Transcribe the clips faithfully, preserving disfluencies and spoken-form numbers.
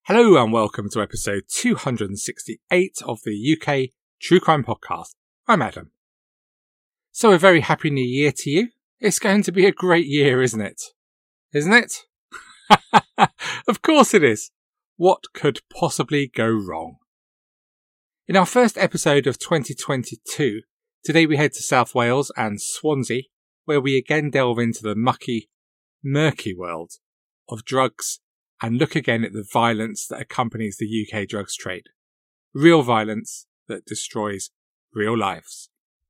Hello and welcome to episode two hundred sixty-eight of the U K True Crime Podcast. I'm Adam. So a very happy new year to you. It's going to be a great year, isn't it? Isn't it? Of course it is. What could possibly go wrong? In our first episode of twenty twenty-two, today we head to South Wales and Swansea, where we again delve into the mucky, murky world of drugs and look again at the violence that accompanies the U K drugs trade. Real violence that destroys real lives.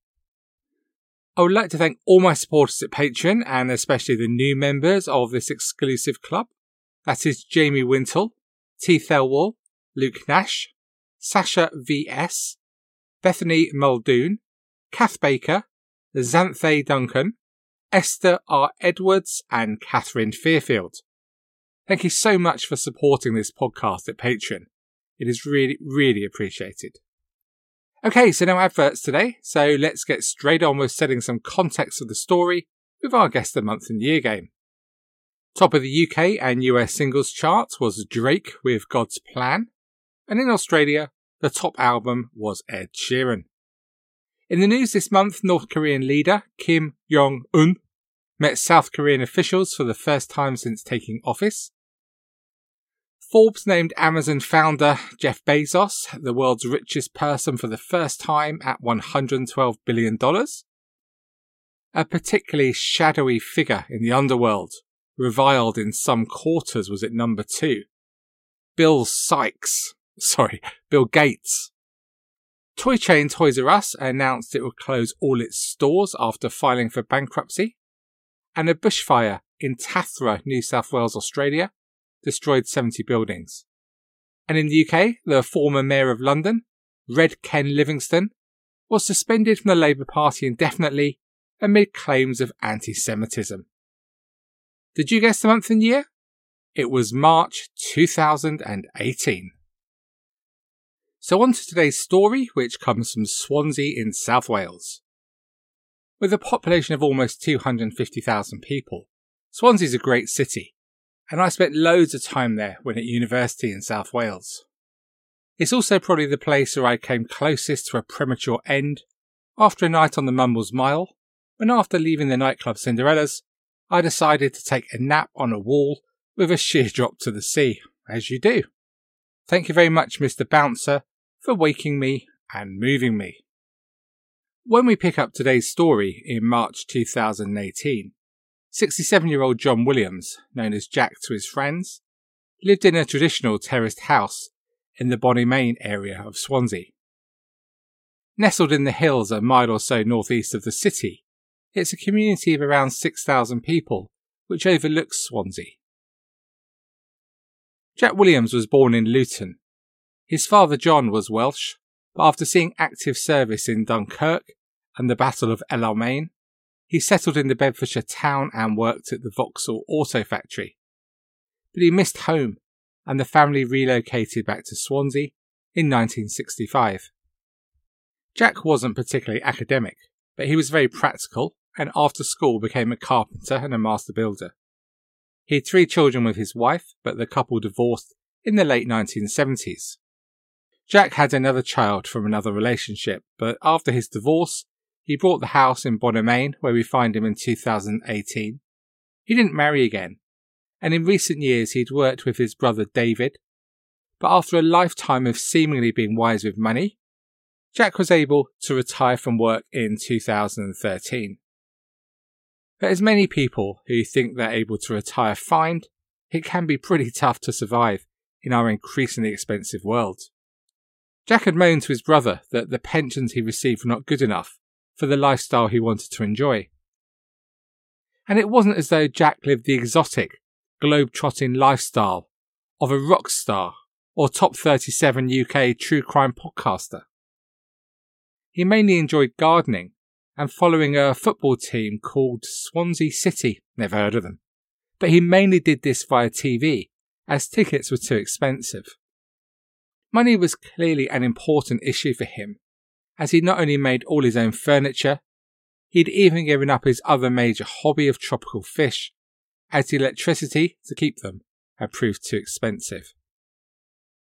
I would like to thank all my supporters at Patreon and especially the new members of this exclusive club. That is Jamie Wintle, T. Thelwall, Luke Nash, Sasha V S, Bethany Muldoon, Kath Baker, Xanthe Duncan, Esther R. Edwards and Catherine Fairfield. Thank you so much for supporting this podcast at Patreon. It is really, really appreciated. Okay, so no adverts today, so let's get straight on with setting some context of the story with our Guess the Month and Year game. Top of the U K and U S singles charts was Drake with God's Plan, and in Australia, the top album was Ed Sheeran. In the news this month, North Korean leader Kim Jong-un met South Korean officials for the first time since taking office. Forbes named Amazon founder Jeff Bezos the world's richest person for the first time at one hundred twelve billion dollars. A particularly shadowy figure in the underworld, reviled in some quarters, was at number two. Bill Sykes. Sorry, Bill Gates. Toy chain Toys R Us announced it would close all its stores after filing for bankruptcy. And a bushfire in Tathra, New South Wales, Australia, destroyed seventy buildings. And in the U K, the former Mayor of London, Red Ken Livingstone, was suspended from the Labour Party indefinitely amid claims of anti-Semitism. Did you guess the month and year? It was March two thousand eighteen. So on to today's story, which comes from Swansea in South Wales. With a population of almost two hundred fifty thousand people, Swansea is a great city, and I spent loads of time there when at university in South Wales. It's also probably the place where I came closest to a premature end after a night on the Mumbles Mile, when after leaving the nightclub Cinderella's, I decided to take a nap on a wall with a sheer drop to the sea, as you do. Thank you very much, Mister Bouncer, for waking me and moving me. When we pick up today's story in March two thousand eighteen, sixty-seven-year-old John Williams, known as Jack to his friends, lived in a traditional terraced house in the Bonymain area of Swansea. Nestled in the hills a mile or so northeast of the city, it's a community of around six thousand people which overlooks Swansea. Jack Williams was born in Luton. His father John was Welsh, but after seeing active service in Dunkirk and the Battle of El Alamein, he settled in the Bedfordshire town and worked at the Vauxhall Auto Factory. But he missed home, and the family relocated back to Swansea in nineteen sixty-five. Jack wasn't particularly academic, but he was very practical, and after school became a carpenter and a master builder. He had three children with his wife, but the couple divorced in the late nineteen seventies. Jack had another child from another relationship, but after his divorce, he bought the house in Bonymain, where we find him in two thousand eighteen. He didn't marry again, and in recent years he'd worked with his brother David, but after a lifetime of seemingly being wise with money, Jack was able to retire from work in two thousand thirteen. But as many people who think they're able to retire find, it can be pretty tough to survive in our increasingly expensive world. Jack had moaned to his brother that the pensions he received were not good enough for the lifestyle he wanted to enjoy. And it wasn't as though Jack lived the exotic, globe-trotting lifestyle of a rock star or top thirty-seven U K true crime podcaster. He mainly enjoyed gardening and following a football team called Swansea City. Never heard of them. But he mainly did this via T V, as tickets were too expensive. Money was clearly an important issue for him, as he not only made all his own furniture, he'd even given up his other major hobby of tropical fish, as the electricity to keep them had proved too expensive.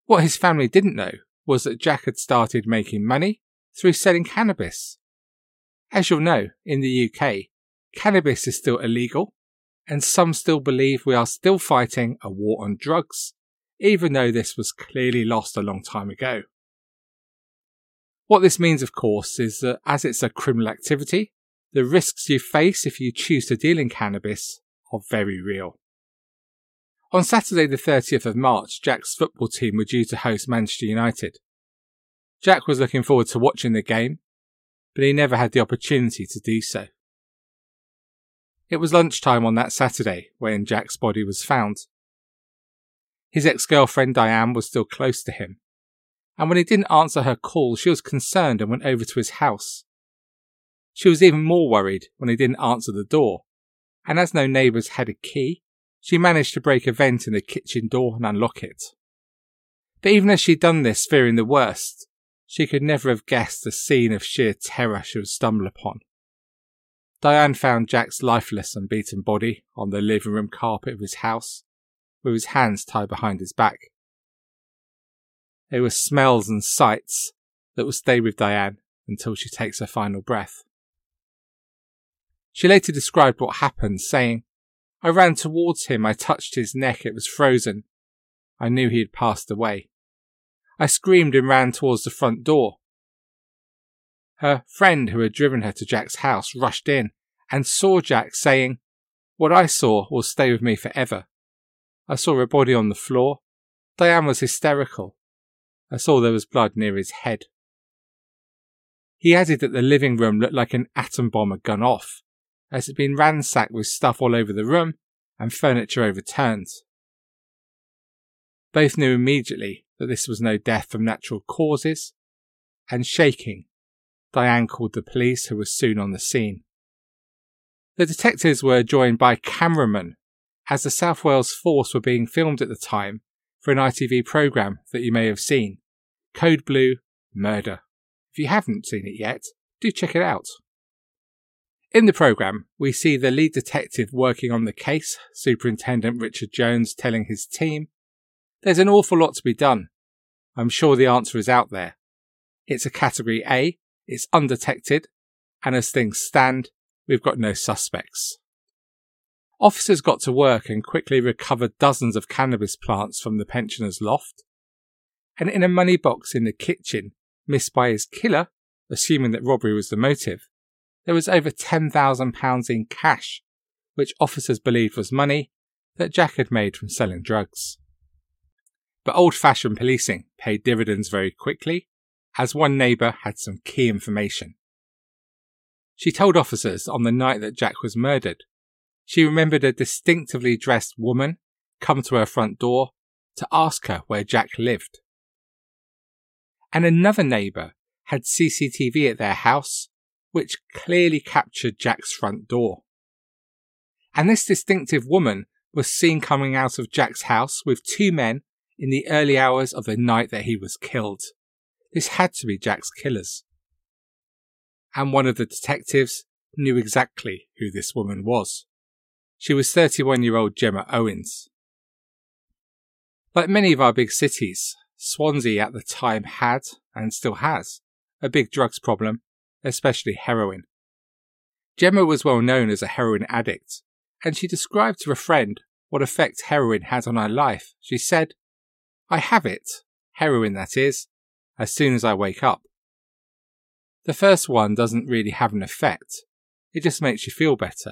What his family didn't know was that Jack had started making money through selling cannabis. As you'll know, in the U K, cannabis is still illegal, and some still believe we are still fighting a war on drugs, even though this was clearly lost a long time ago. What this means, of course, is that as it's a criminal activity, the risks you face if you choose to deal in cannabis are very real. On Saturday the thirtieth of March, Jack's football team were due to host Manchester United. Jack was looking forward to watching the game, but he never had the opportunity to do so. It was lunchtime on that Saturday when Jack's body was found. His ex-girlfriend Diane was still close to him, and when he didn't answer her call, she was concerned and went over to his house. She was even more worried when he didn't answer the door, and as no neighbours had a key, she managed to break a vent in the kitchen door and unlock it. But even as she'd done this, fearing the worst, she could never have guessed the scene of sheer terror she would stumble upon. Diane found Jack's lifeless and beaten body on the living room carpet of his house, with his hands tied behind his back. They were smells and sights that will stay with Diane until she takes her final breath. She later described what happened, saying, "I ran towards him, I touched his neck, it was frozen. I knew he had passed away. I screamed and ran towards the front door. Her friend who had driven her to Jack's house rushed in and saw Jack, saying, 'What I saw will stay with me forever.' I saw a body on the floor. Diane was hysterical. I saw there was blood near his head." He added that the living room looked like an atom bomb had gone off, as it had been ransacked with stuff all over the room and furniture overturned. Both knew immediately that this was no death from natural causes, and shaking, Diane called the police, who were soon on the scene. The detectives were joined by cameramen, as the South Wales Force were being filmed at the time for an I T V programme that you may have seen, Code Blue Murder. If you haven't seen it yet, do check it out. In the programme, we see the lead detective working on the case, Superintendent Richard Jones, telling his team, "There's an awful lot to be done. I'm sure the answer is out there. It's a Category A, it's undetected, and as things stand, we've got no suspects." Officers got to work and quickly recovered dozens of cannabis plants from the pensioner's loft, and in a money box in the kitchen, missed by his killer, assuming that robbery was the motive, there was over ten thousand pounds in cash, which officers believed was money that Jack had made from selling drugs. But old-fashioned policing paid dividends very quickly, as one neighbour had some key information. She told officers on the night that Jack was murdered, she remembered a distinctively dressed woman come to her front door to ask her where Jack lived. And another neighbour had C C T V at their house, which clearly captured Jack's front door. And this distinctive woman was seen coming out of Jack's house with two men in the early hours of the night that he was killed. This had to be Jack's killers. And one of the detectives knew exactly who this woman was. She was thirty-one-year-old Gemma Owens. Like many of our big cities, Swansea at the time had, and still has, a big drugs problem, especially heroin. Gemma was well known as a heroin addict, and she described to a friend what effect heroin had on her life. She said, "I have it, heroin that is, as soon as I wake up. The first one doesn't really have an effect, it just makes you feel better.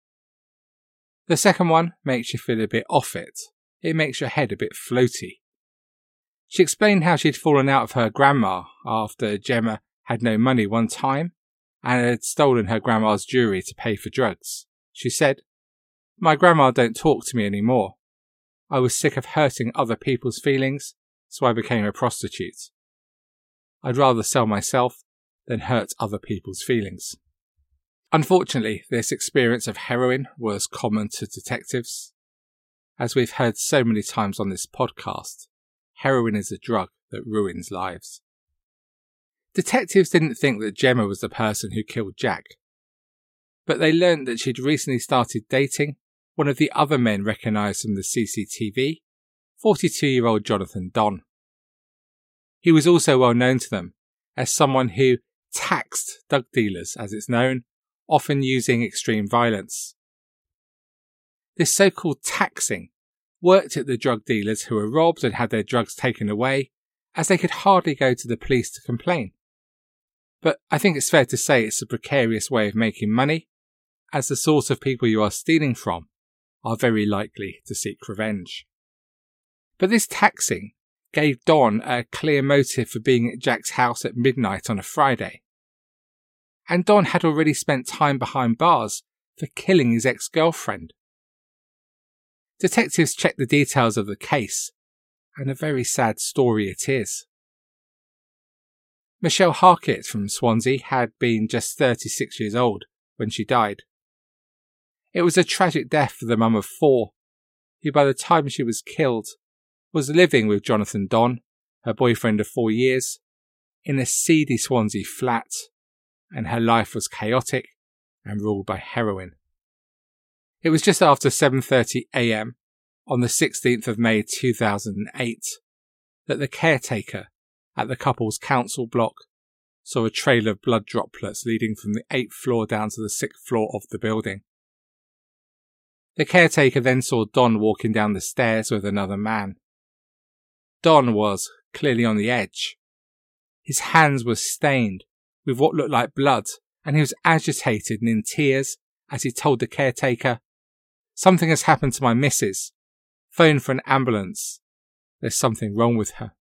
The second one makes you feel a bit off it, it makes your head a bit floaty." She explained how she'd fallen out of her grandma after Gemma had no money one time and had stolen her grandma's jewellery to pay for drugs. She said, "My grandma don't talk to me anymore. I was sick of hurting other people's feelings, so I became a prostitute. I'd rather sell myself than hurt other people's feelings." Unfortunately, this experience of heroin was common to detectives. As we've heard so many times on this podcast, heroin is a drug that ruins lives. Detectives didn't think that Gemma was the person who killed Jack, but they learnt that she'd recently started dating one of the other men recognised from the C C T V, forty-two-year-old Jonathan Don. He was also well known to them as someone who taxed drug dealers, as it's known, often using extreme violence. This so-called taxing worked at the drug dealers who were robbed and had their drugs taken away, as they could hardly go to the police to complain. But I think it's fair to say it's a precarious way of making money, as the sort of people you are stealing from are very likely to seek revenge. But this taxing gave Don a clear motive for being at Jack's house at midnight on a Friday. And Don had already spent time behind bars for killing his ex-girlfriend. Detectives checked the details of the case, and a very sad story it is. Michelle Harkett from Swansea had been just thirty-six years old when she died. It was a tragic death for the mum of four, who by the time she was killed was living with Jonathan Don, her boyfriend of four years, in a seedy Swansea flat, and her life was chaotic and ruled by heroin. It was just after seven thirty a m on the sixteenth of May two thousand eight that the caretaker at the couple's council block saw a trail of blood droplets leading from the eighth floor down to the sixth floor of the building. The caretaker then saw Don walking down the stairs with another man. Don was clearly on the edge. His hands were stained with what looked like blood, and he was agitated and in tears as he told the caretaker, "Something has happened to my missus. Phone for an ambulance. There's something wrong with her."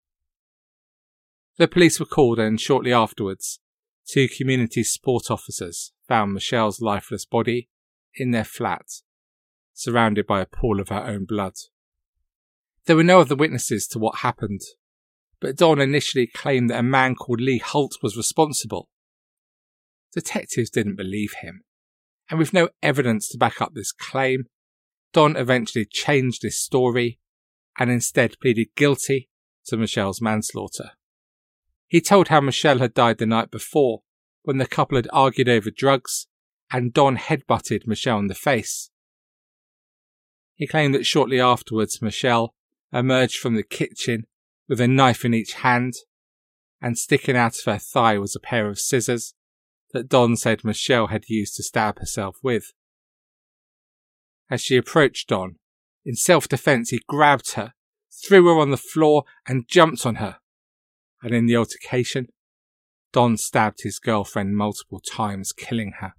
The police were called, and shortly afterwards, two community support officers found Michelle's lifeless body in their flat, surrounded by a pool of her own blood. There were no other witnesses to what happened, but Don initially claimed that a man called Lee Holt was responsible. Detectives didn't believe him, and with no evidence to back up this claim, Don eventually changed his story and instead pleaded guilty to Michelle's manslaughter. He told how Michelle had died the night before, when the couple had argued over drugs and Don headbutted Michelle in the face. He claimed that shortly afterwards Michelle emerged from the kitchen with a knife in each hand, and sticking out of her thigh was a pair of scissors that Don said Michelle had used to stab herself with. As she approached Don, in self-defence he grabbed her, threw her on the floor and jumped on her, and in the altercation, Don stabbed his girlfriend multiple times, killing her.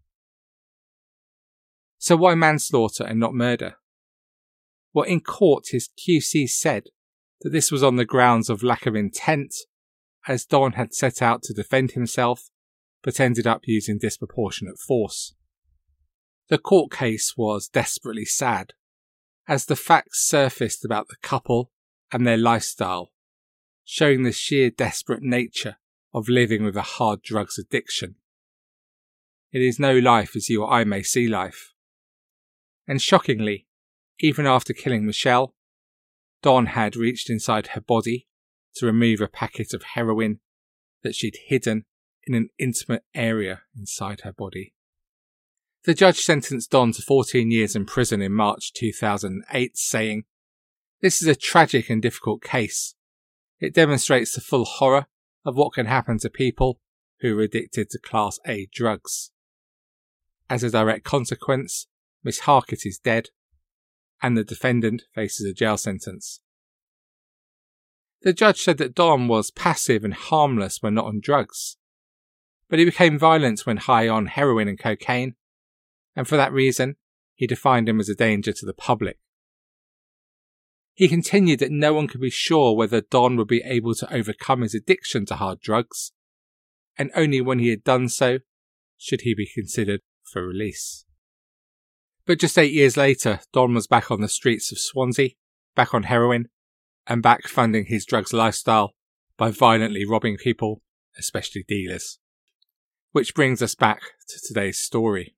So why manslaughter and not murder? Well, in court his Q C said that this was on the grounds of lack of intent, as Don had set out to defend himself, but ended up using disproportionate force. The court case was desperately sad, as the facts surfaced about the couple and their lifestyle, showing the sheer desperate nature of living with a hard drugs addiction. It is no life as you or I may see life. And shockingly, even after killing Michelle, Don had reached inside her body to remove a packet of heroin that she'd hidden in an intimate area inside her body. The judge sentenced Don to fourteen years in prison in March two thousand eight, saying, "This is a tragic and difficult case. It demonstrates the full horror of what can happen to people who are addicted to Class A drugs. As a direct consequence, Miss Harkett is dead, and the defendant faces a jail sentence." The judge said that Don was passive and harmless when not on drugs, but he became violent when high on heroin and cocaine, and for that reason, he defined him as a danger to the public. He continued that no one could be sure whether Don would be able to overcome his addiction to hard drugs, and only when he had done so should he be considered for release. But just eight years later, Don was back on the streets of Swansea, back on heroin, and back funding his drugs lifestyle by violently robbing people, especially dealers. Which brings us back to today's story.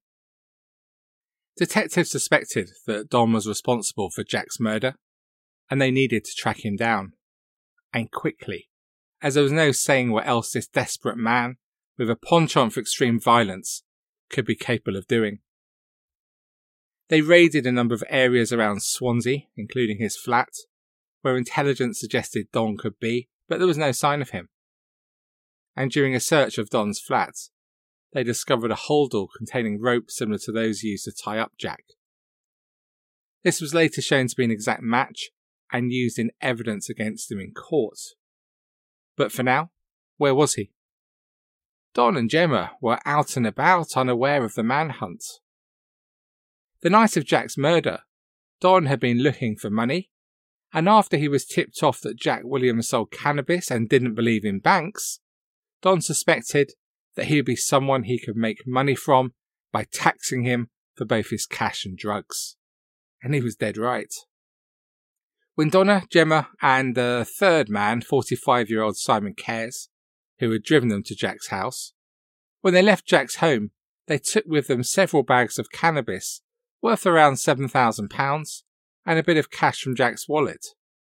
Detectives suspected that Don was responsible for Jack's murder, and they needed to track him down. And quickly, as there was no saying what else this desperate man, with a penchant for extreme violence, could be capable of doing. They raided a number of areas around Swansea, including his flat, where intelligence suggested Don could be, but there was no sign of him. And during a search of Don's flat, they discovered a holdall containing ropes similar to those used to tie up Jack. This was later shown to be an exact match and used in evidence against him in court. But for now, where was he? Don and Gemma were out and about, unaware of the manhunt. The night of Jack's murder, Don had been looking for money, and after he was tipped off that Jack Williams sold cannabis and didn't believe in banks, Don suspected that he would be someone he could make money from by taxing him for both his cash and drugs. And he was dead right. When Donna, Gemma and the third man, forty-five-year-old Simon Cares, who had driven them to Jack's house, when they left Jack's home, they took with them several bags of cannabis worth around seven thousand pounds and a bit of cash from Jack's wallet.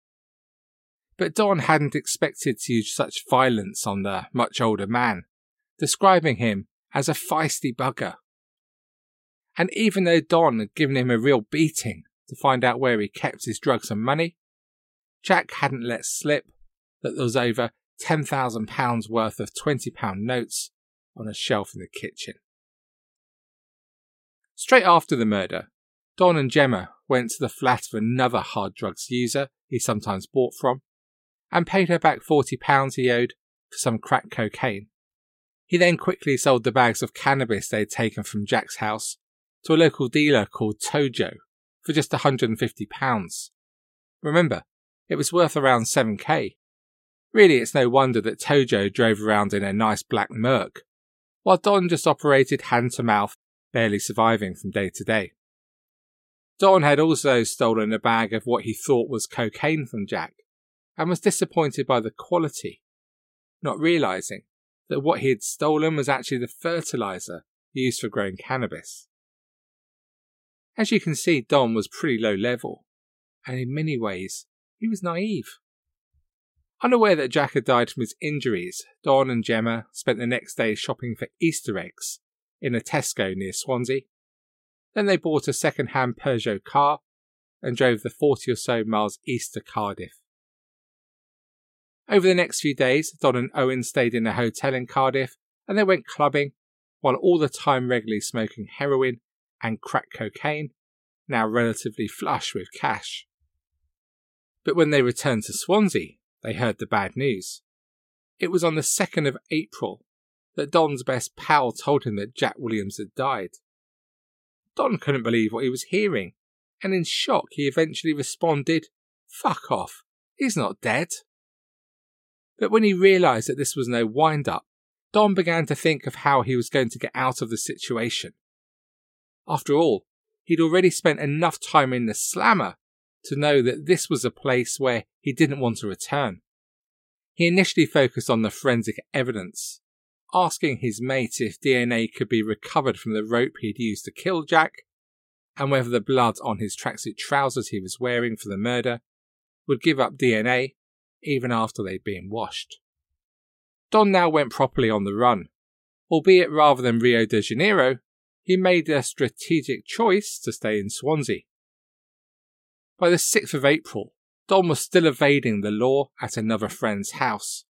But Don hadn't expected to use such violence on the much older man, describing him as a feisty bugger. And even though Don had given him a real beating to find out where he kept his drugs and money, Jack hadn't let slip that there was over ten thousand pounds worth of twenty pound notes on a shelf in the kitchen. Straight after the murder, Don and Gemma went to the flat of another hard drugs user he sometimes bought from and paid her back forty pounds he owed for some crack cocaine. He then quickly sold the bags of cannabis they had taken from Jack's house to a local dealer called Tojo for just one hundred fifty pounds. Remember, it was worth around seven K. Really, it's no wonder that Tojo drove around in a nice black Merc, while Don just operated hand-to-mouth, barely surviving from day to day. Don had also stolen a bag of what he thought was cocaine from Jack, and was disappointed by the quality, not realising that what he had stolen was actually the fertiliser used for growing cannabis. As you can see, Don was pretty low level, and in many ways, he was naive. Unaware that Jack had died from his injuries, Don and Gemma spent the next day shopping for Easter eggs in a Tesco near Swansea. Then they bought a second-hand Peugeot car and drove the forty or so miles east to Cardiff. Over the next few days, Don and Owen stayed in a hotel in Cardiff and they went clubbing, while all the time regularly smoking heroin and crack cocaine, now relatively flush with cash. But when they returned to Swansea, they heard the bad news. It was on the second of April that Don's best pal told him that Jack Williams had died. Don couldn't believe what he was hearing, and in shock he eventually responded, "Fuck off, he's not dead." But when he realised that this was no wind-up, Don began to think of how he was going to get out of the situation. After all, he'd already spent enough time in the slammer to know that this was a place where he didn't want to return. He initially focused on the forensic evidence, asking his mate if D N A could be recovered from the rope he'd used to kill Jack, and whether the blood on his tracksuit trousers he was wearing for the murder would give up D N A even after they'd been washed. Don now went properly on the run. Albeit rather than Rio de Janeiro, he made a strategic choice to stay in Swansea. By the sixth of April, Don was still evading the law at another friend's house.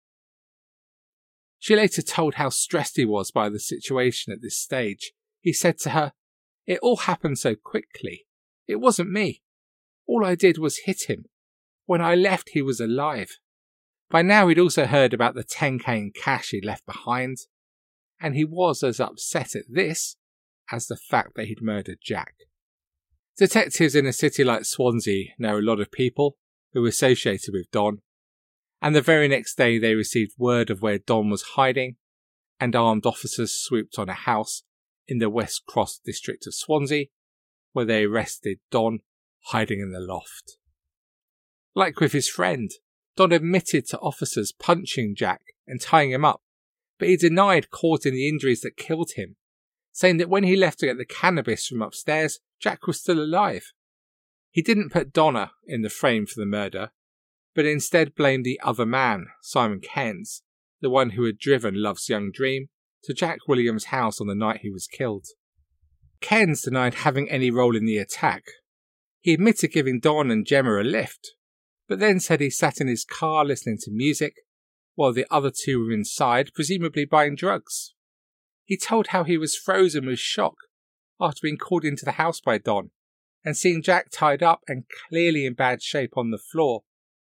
She later told how stressed he was by the situation at this stage. He said to her, "It all happened so quickly. It wasn't me. All I did was hit him. When I left, he was alive." By now he'd also heard about the ten K in cash he'd left behind, and he was as upset at this as the fact that he'd murdered Jack. Detectives in a city like Swansea know a lot of people who were associated with Don, and the very next day they received word of where Don was hiding, and armed officers swooped on a house in the West Cross district of Swansea, where they arrested Don hiding in the loft. Like with his friend, Don admitted to officers punching Jack and tying him up, but he denied causing the injuries that killed him, saying that when he left to get the cannabis from upstairs, Jack was still alive. He didn't put Donna in the frame for the murder, but instead blamed the other man, Simon Cairns, the one who had driven Love's young dream to Jack Williams' house on the night he was killed. Cairns denied having any role in the attack. He admitted giving Don and Gemma a lift, but then said he sat in his car listening to music while the other two were inside, presumably buying drugs. He told how he was frozen with shock after being called into the house by Don and seeing Jack tied up and clearly in bad shape on the floor.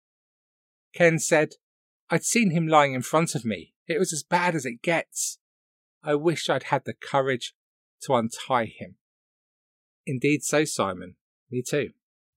Ken said, "I'd seen him lying in front of me. It was as bad as it gets. I wish I'd had the courage to untie him." Indeed so, Simon. Me too.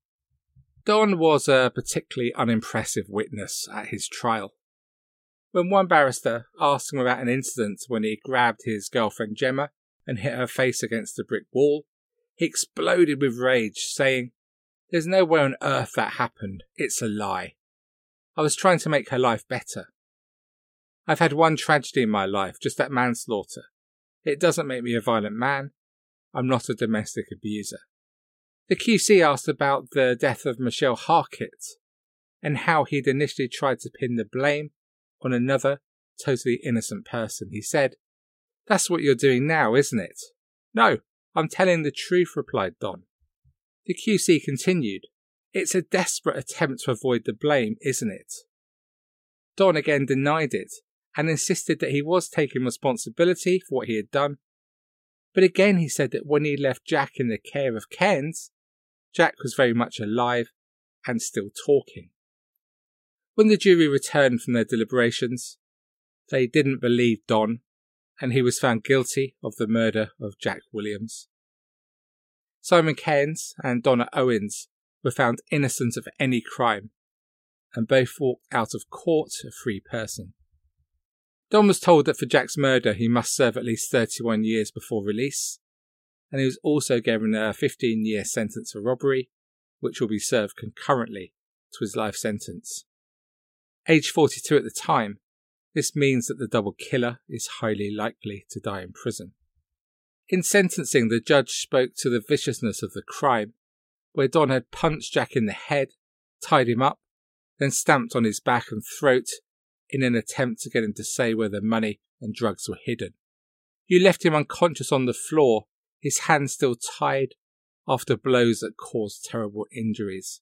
Don was a particularly unimpressive witness at his trial. When one barrister asked him about an incident when he grabbed his girlfriend Gemma and hit her face against a brick wall, he exploded with rage, saying, "There's no way on earth that happened. It's a lie. I was trying to make her life better. I've had one tragedy in my life, just that manslaughter. It doesn't make me a violent man. I'm not a domestic abuser." The Q C asked about the death of Michelle Harkett and how he'd initially tried to pin the blame on another, totally innocent person. He said, "That's what you're doing now, isn't it?" "No, I'm telling the truth," replied Don. The Q C continued, "It's a desperate attempt to avoid the blame, isn't it?" Don again denied it and insisted that he was taking responsibility for what he had done. But again he said that when he left Jack in the care of Ken's, Jack was very much alive and still talking. When the jury returned from their deliberations, they didn't believe Don, and he was found guilty of the murder of Jack Williams. Simon Cairns and Donna Owens were found innocent of any crime, and both walked out of court a free person. Don was told that for Jack's murder he must serve at least thirty-one years before release, and he was also given a fifteen-year sentence for robbery, which will be served concurrently to his life sentence. Age forty-two at the time, this means that the double killer is highly likely to die in prison. In sentencing, the judge spoke to the viciousness of the crime, where Don had punched Jack in the head, tied him up, then stamped on his back and throat in an attempt to get him to say where the money and drugs were hidden. You left him unconscious on the floor, his hands still tied, after blows that caused terrible injuries.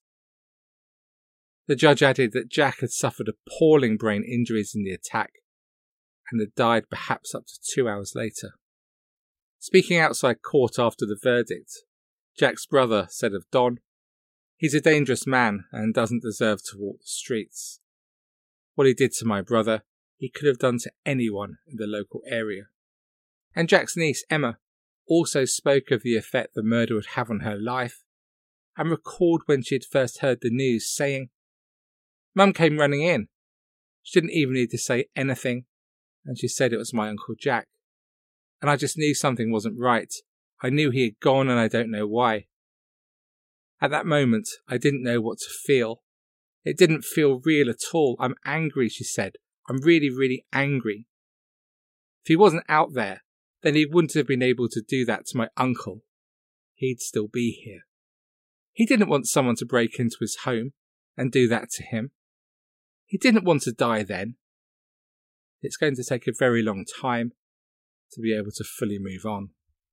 The judge added that Jack had suffered appalling brain injuries in the attack and had died perhaps up to two hours later. Speaking outside court after the verdict, Jack's brother said of Don, "He's a dangerous man and doesn't deserve to walk the streets. What he did to my brother, he could have done to anyone in the local area." And Jack's niece, Emma, also spoke of the effect the murder would have on her life and recalled when she had first heard the news, saying, "Mum came running in. She didn't even need to say anything, and she said it was my Uncle Jack. And I just knew something wasn't right. I knew he had gone and I don't know why. At that moment, I didn't know what to feel. It didn't feel real at all. I'm angry," she said. "I'm really, really angry. If he wasn't out there, then he wouldn't have been able to do that to my uncle. He'd still be here. He didn't want someone to break into his home and do that to him. He didn't want to die then. It's going to take a very long time to be able to fully move on."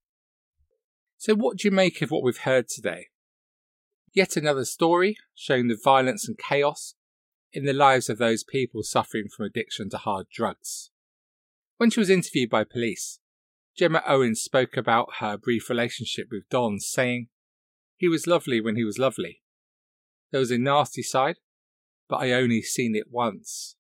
So what do you make of what we've heard today? Yet another story showing the violence and chaos in the lives of those people suffering from addiction to hard drugs. When she was interviewed by police, Gemma Owens spoke about her brief relationship with Don, saying, "He was lovely when he was lovely. There was a nasty side, but I only seen it once."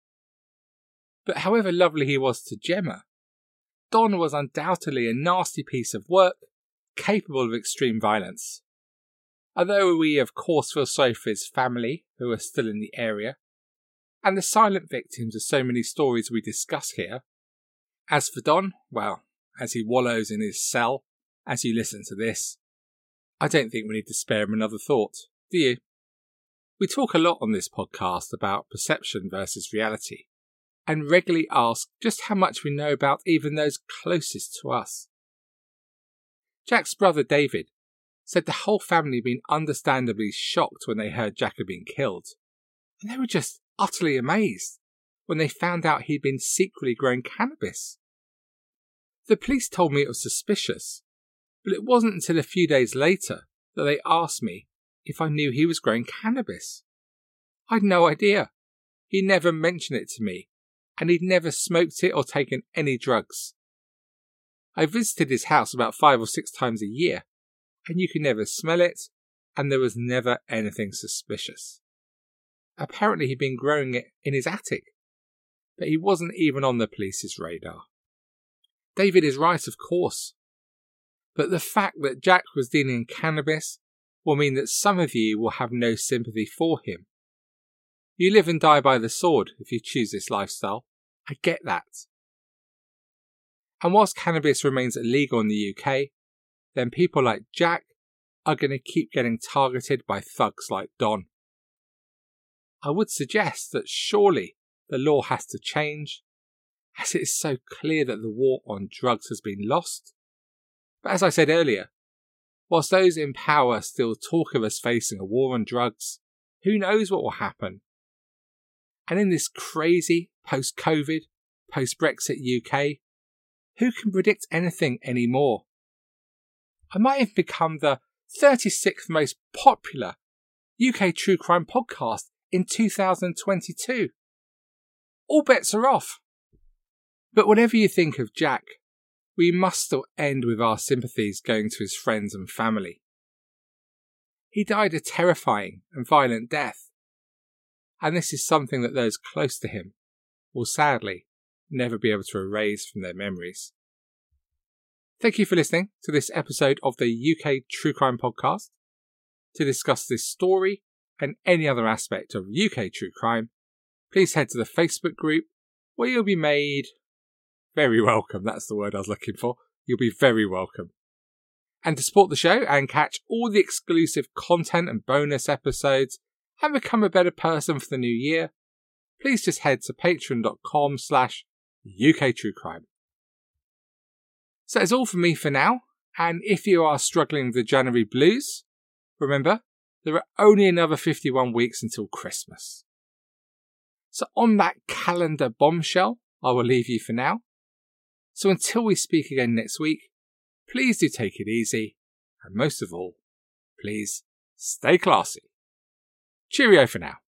But however lovely he was to Gemma, Don was undoubtedly a nasty piece of work, capable of extreme violence. Although we of course feel sorry for his family, who are still in the area, and the silent victims of so many stories we discuss here, as for Don, well, as he wallows in his cell, as you listen to this, I don't think we need to spare him another thought, do you? We talk a lot on this podcast about perception versus reality, and regularly ask just how much we know about even those closest to us. Jack's brother David said the whole family had been understandably shocked when they heard Jack had been killed, and they were just utterly amazed when they found out he'd been secretly growing cannabis. The police told me it was suspicious, but it wasn't until a few days later that they asked me if I knew he was growing cannabis. I'd no idea. He never mentioned it to me, and he'd never smoked it or taken any drugs. I visited his house about five or six times a year, and you could never smell it, and there was never anything suspicious. Apparently he'd been growing it in his attic, but he wasn't even on the police's radar. David is right, of course, but the fact that Jack was dealing in cannabis will mean that some of you will have no sympathy for him. You live and die by the sword if you choose this lifestyle. I get that. And whilst cannabis remains illegal in the U K, then people like Jack are going to keep getting targeted by thugs like Don. I would suggest that surely the law has to change, as it is so clear that the war on drugs has been lost. But as I said earlier, whilst those in power still talk of us facing a war on drugs, who knows what will happen? And in this crazy post-COVID, post-Brexit U K, who can predict anything anymore? I might have become the thirty-sixth most popular U K true crime podcast in two thousand twenty-two. All bets are off. But whatever you think of Jack, we must still end with our sympathies going to his friends and family. He died a terrifying and violent death, and this is something that those close to him will sadly never be able to erase from their memories. Thank you for listening to this episode of the U K True Crime Podcast. To discuss this story and any other aspect of U K true crime, please head to the Facebook group where you'll be made very welcome. That's the word I was looking for. You'll be very welcome. And to support the show and catch all the exclusive content and bonus episodes and become a better person for the new year, please just head to patreon.com slash UKTrueCrime. So that's all from me for now. And if you are struggling with the January blues, remember, there are only another fifty-one weeks until Christmas. So on that calendar bombshell, I will leave you for now. So until we speak again next week, please do take it easy. And most of all, please stay classy. Cheerio for now.